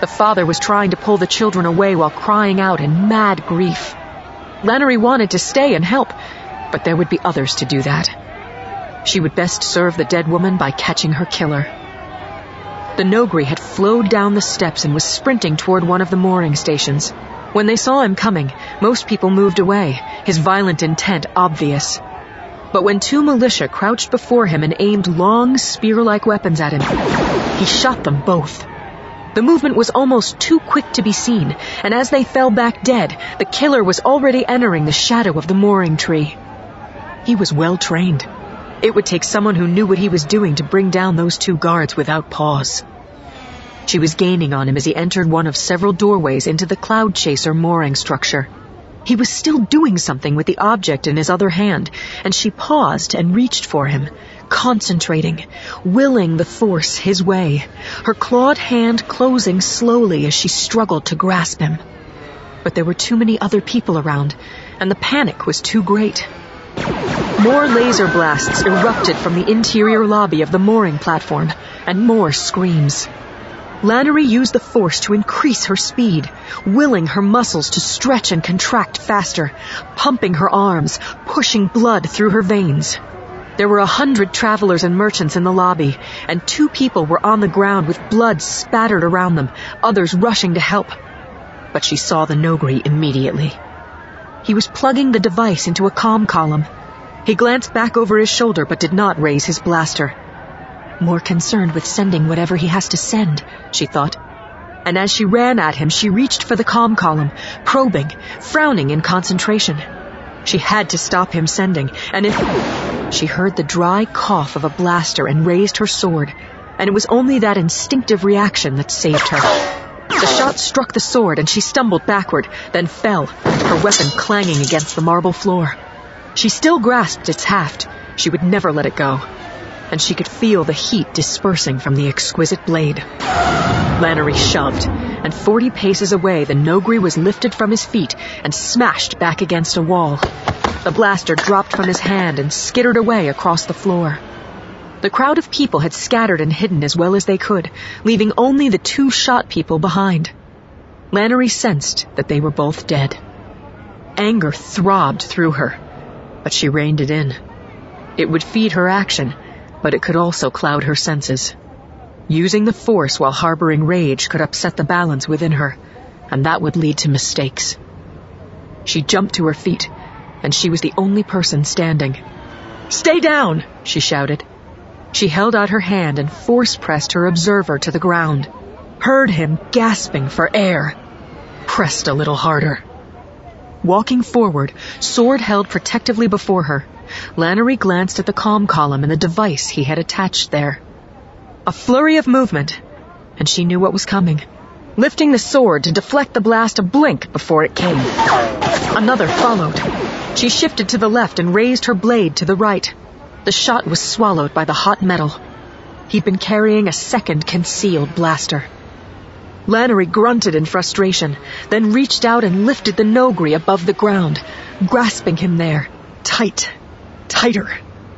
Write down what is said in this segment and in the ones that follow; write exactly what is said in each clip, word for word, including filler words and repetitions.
The father was trying to pull the children away while crying out in mad grief. Lannery wanted to stay and help, but there would be others to do that. She would best serve the dead woman by catching her killer. The Nogri had flowed down the steps and was sprinting toward one of the mooring stations. When they saw him coming, most people moved away, his violent intent obvious. But when two militia crouched before him and aimed long, spear-like weapons at him, he shot them both. The movement was almost too quick to be seen, and as they fell back dead, the killer was already entering the shadow of the mooring tree. He was well trained. It would take someone who knew what he was doing to bring down those two guards without pause. She was gaining on him as he entered one of several doorways into the Cloud Chaser mooring structure. He was still doing something with the object in his other hand, and she paused and reached for him, concentrating, willing the force his way, her clawed hand closing slowly as she struggled to grasp him. But there were too many other people around, and the panic was too great. More laser blasts erupted from the interior lobby of the mooring platform, and more screams. Lannery used the force to increase her speed, willing her muscles to stretch and contract faster, pumping her arms, pushing blood through her veins. There were a hundred travelers and merchants in the lobby, and two people were on the ground with blood spattered around them, others rushing to help. But she saw the Nogri immediately. He was plugging the device into a comm column. He glanced back over his shoulder but did not raise his blaster. More concerned with sending whatever he has to send, she thought. And as she ran at him, she reached for the comm column, probing, frowning in concentration. She had to stop him sending, and if... She heard the dry cough of a blaster and raised her sword, and it was only that instinctive reaction that saved her. The shot struck the sword, and she stumbled backward, then fell, her weapon clanging against the marble floor. She still grasped its haft. She would never let it go. And she could feel the heat dispersing from the exquisite blade. Lannery shoved, and forty paces away the Nogri was lifted from his feet and smashed back against a wall. The blaster dropped from his hand and skittered away across the floor. The crowd of people had scattered and hidden as well as they could, leaving only the two shot people behind. Lannery sensed that they were both dead. Anger throbbed through her, but she reined it in. It would feed her action, but it could also cloud her senses. Using the force while harboring rage could upset the balance within her, and that would lead to mistakes. She jumped to her feet, and she was the only person standing. "Stay down!" she shouted. She held out her hand and force-pressed her observer to the ground, heard him gasping for air, pressed a little harder. Walking forward, sword held protectively before her, Lannery glanced at the comm column and the device he had attached there. A flurry of movement, and she knew what was coming, lifting the sword to deflect the blast a blink before it came. Another followed. She shifted to the left and raised her blade to the right. The shot was swallowed by the hot metal. He'd been carrying a second concealed blaster. Lannery grunted in frustration, then reached out and lifted the Nogri above the ground, grasping him there, tight. Tighter.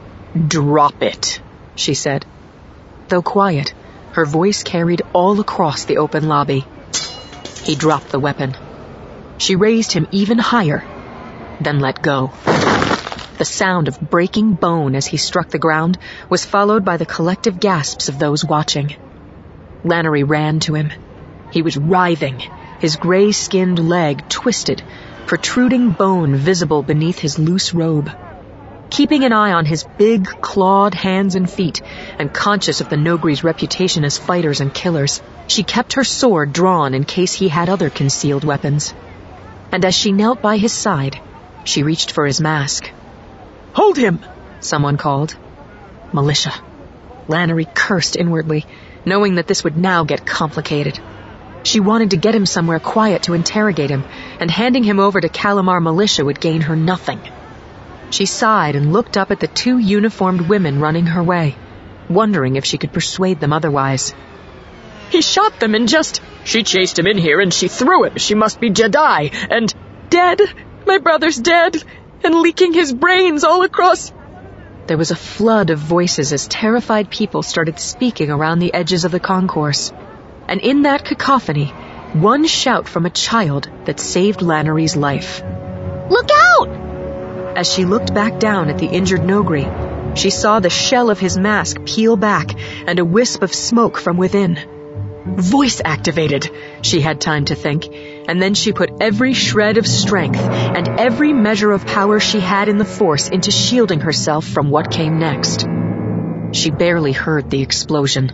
"Drop it," she said. Though quiet, her voice carried all across the open lobby. He dropped the weapon. She raised him even higher, then let go. The sound of breaking bone as he struck the ground was followed by the collective gasps of those watching. Lannery ran to him. He was writhing, his gray-skinned leg twisted, protruding bone visible beneath his loose robe. Keeping an eye on his big, clawed hands and feet, and conscious of the Nogri's reputation as fighters and killers, she kept her sword drawn in case he had other concealed weapons. And as she knelt by his side, she reached for his mask. "Hold him!" someone called. Militia. Lannery cursed inwardly, knowing that this would now get complicated. She wanted to get him somewhere quiet to interrogate him, and handing him over to Calamar militia would gain her nothing. She sighed and looked up at the two uniformed women running her way, wondering if she could persuade them otherwise. "He shot them and just... She chased him in here and she threw him. She must be Jedi. And... Dead? My brother's dead. And leaking his brains all across..." There was a flood of voices as terrified people started speaking around the edges of the concourse. and in that cacophony, one shout from a child that saved Lannery's life. Look out! As she looked back down at the injured Nogri, she saw the shell of his mask peel back and a wisp of smoke from within. Voice activated, she had time to think, and then she put every shred of strength and every measure of power she had in the Force into shielding herself from what came next. She barely heard the explosion.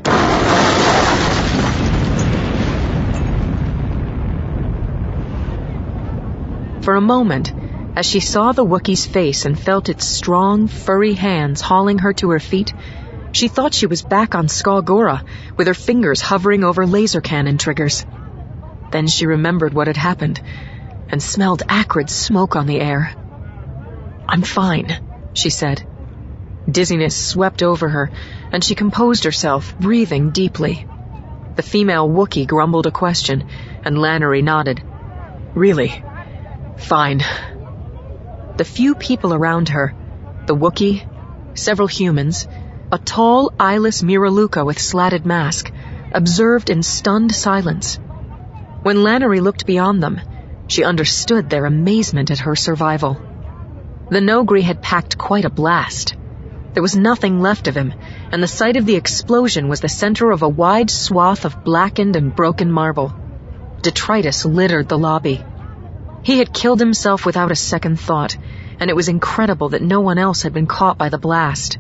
For a moment, as she saw the Wookiee's face and felt its strong, furry hands hauling her to her feet, she thought she was back on Skull Gora, with her fingers hovering over laser cannon triggers. Then she remembered what had happened, and smelled acrid smoke on the air. "I'm fine," she said. Dizziness swept over her, and she composed herself, breathing deeply. The female Wookiee grumbled a question, and Lannery nodded. "Really? Fine." The few people around her, the Wookiee, several humans, a tall, eyeless Miraluka with slatted mask, observed in stunned silence. When Lannery looked beyond them, she understood their amazement at her survival. The Nogri had packed quite a blast. There was nothing left of him, and the site of the explosion was the center of a wide swath of blackened and broken marble. Detritus littered the lobby. He had killed himself without a second thought, and it was incredible that no one else had been caught by the blast.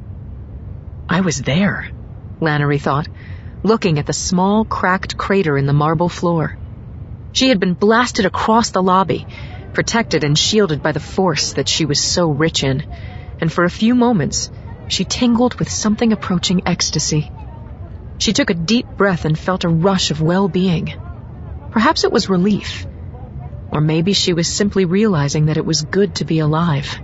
I was there, Lannery thought, looking at the small, cracked crater in the marble floor. She had been blasted across the lobby, protected and shielded by the Force that she was so rich in, and for a few moments, she tingled with something approaching ecstasy. She took a deep breath and felt a rush of well-being. Perhaps it was relief, or maybe she was simply realizing that it was good to be alive.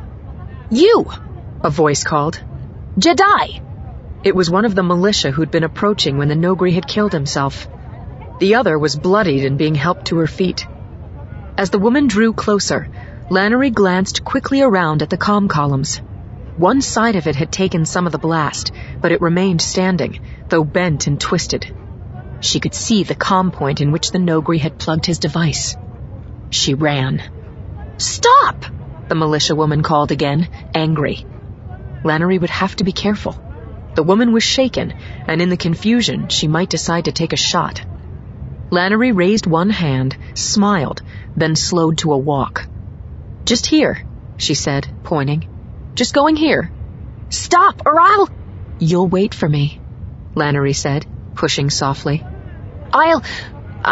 "You!" a voice called. "Jedi!" It was one of the militia who'd been approaching when the Nogri had killed himself. The other was bloodied and being helped to her feet. As the woman drew closer, Lannery glanced quickly around at the comm columns. One side of it had taken some of the blast, but it remained standing, though bent and twisted. She could see the comm point in which the Nogri had plugged his device. She ran. "Stop!" the militia woman called again, angry. Lannery would have to be careful. The woman was shaken, and in the confusion, she might decide to take a shot. Lannery raised one hand, smiled, then slowed to a walk. "Just here," she said, pointing. "Just going here." "Stop, or I'll—" "You'll wait for me," Lannery said, pushing softly. "I'll—"